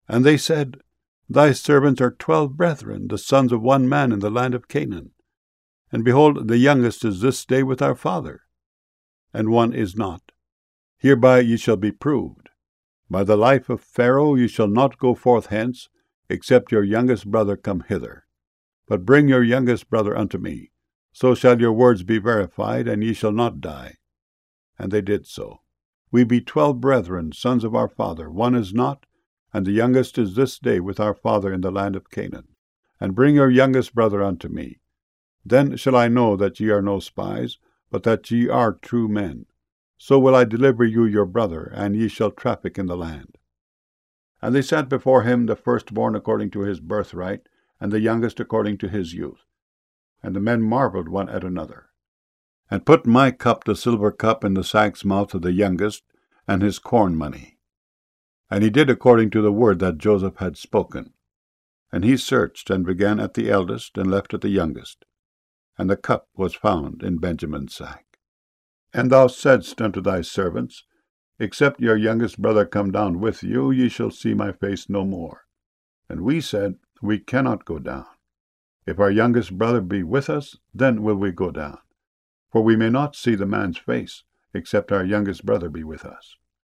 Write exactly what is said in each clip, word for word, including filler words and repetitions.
And they said, Thy servants are twelve brethren, the sons of one man in the land of Canaan. And behold, the youngest is this day with our father, and one is not. Hereby ye shall be proved. By the life of Pharaoh ye shall not go forth hence, except your youngest brother come hither. But bring your youngest brother unto me. So shall your words be verified, and ye shall not die. And they did so. We be twelve brethren, sons of our father. One is not, and the youngest is this day with our father in the land of Canaan. And bring your youngest brother unto me. Then shall I know that ye are no spies, but that ye are true men. So will I deliver you your brother, and ye shall traffic in the land. And they set before him the firstborn according to his birthright, and the youngest according to his youth. And the men marveled one at another. And put my cup, the silver cup, in the sack's mouth of the youngest, and his corn money. And he did according to the word that Joseph had spoken. And he searched, and began at the eldest, and left at the youngest. And the cup was found in Benjamin's sack. And thou saidst unto thy servants, Except your youngest brother come down with you, ye shall see my face no more. And we said, We cannot go down. If our youngest brother be with us, then will we go down. For we may not see the man's face, except our youngest brother be with us.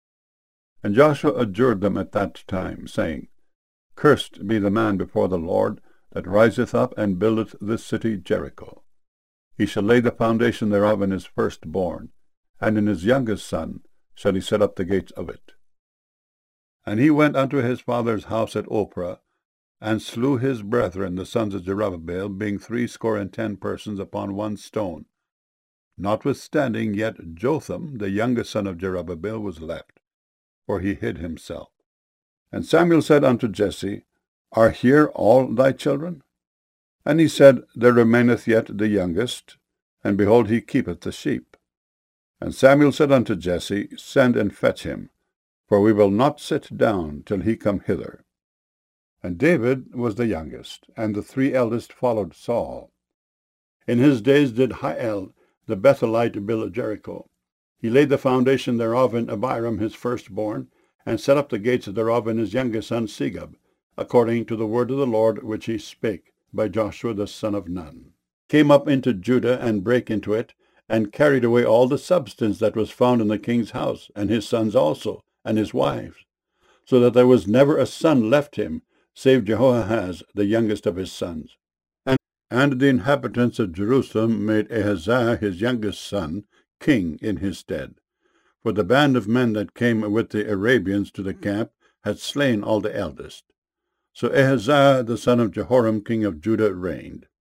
And Joshua adjured them at that time, saying, Cursed be the man before the Lord, that riseth up and buildeth this city Jericho. He shall lay the foundation thereof in his firstborn, and in his youngest son shall he set up the gates of it. And he went unto his father's house at Ophrah, and slew his brethren, the sons of Jerubbaal, being threescore and ten persons upon one stone. Notwithstanding, yet Jotham, the youngest son of Jerubbaal, was left, for he hid himself. And Samuel said unto Jesse, Are here all thy children? And he said, There remaineth yet the youngest, and behold, he keepeth the sheep. And Samuel said unto Jesse, Send and fetch him, for we will not sit down till he come hither. And David was the youngest, and the three eldest followed Saul. In his days did Hiel the Bethelite build Jericho. He laid the foundation thereof in Abiram his firstborn, and set up the gates thereof in his youngest son Segub, according to the word of the Lord which he spake by Joshua the son of Nun. Came up into Judah, and brake into it, and carried away all the substance that was found in the king's house, and his sons also, and his wives, so that there was never a son left him, save Jehoahaz, the youngest of his sons. And, and the inhabitants of Jerusalem made Ahaziah his youngest son king in his stead. For the band of men that came with the Arabians to the camp had slain all the eldest. So Ahaziah the son of Jehoram king of Judah reigned.